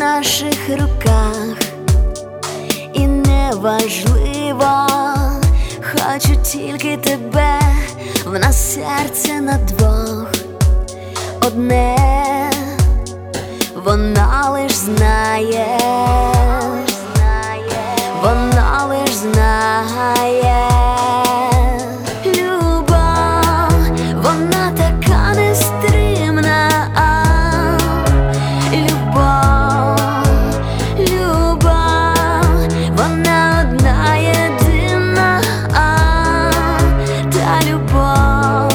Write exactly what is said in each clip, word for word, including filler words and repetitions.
наших руках, і неважливо, хочу тільки тебе, в нас серце на двох одне, вона лиш знає, вона лиш знає. Любов, вона така нестримна. Любов, любов, вона одна єдина. Та любов,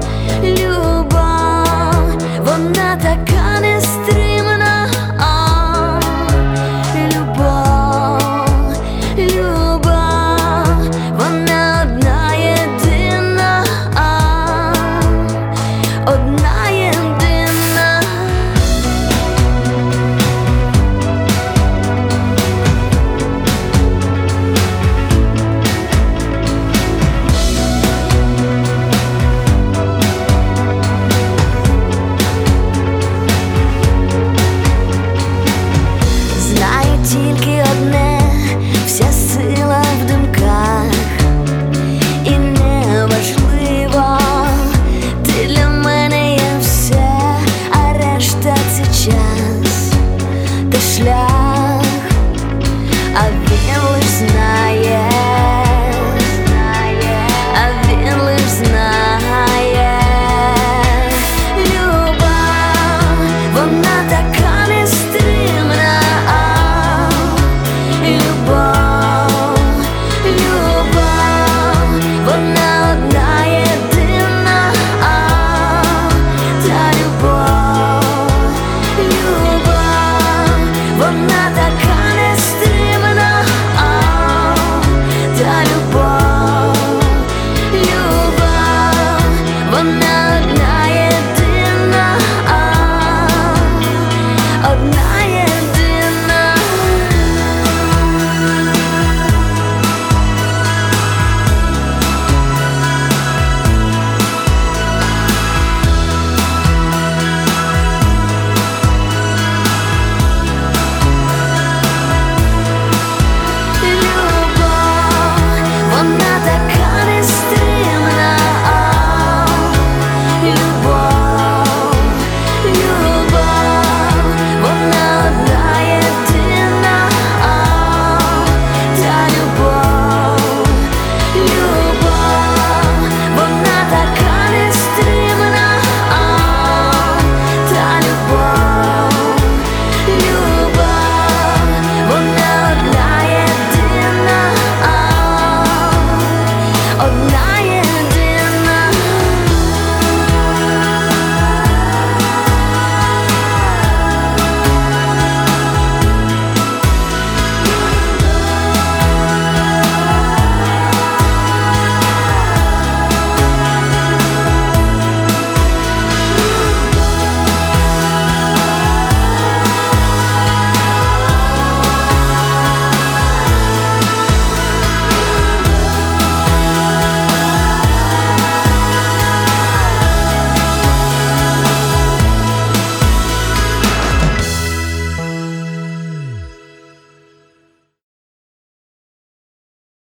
любов, вона така нестримна. Любов, любов, вона одна єдина, одна єдина. Знаю тільки одне, вся сила в думках, і неважливо, ти для мене є все, а решта це час та шлях.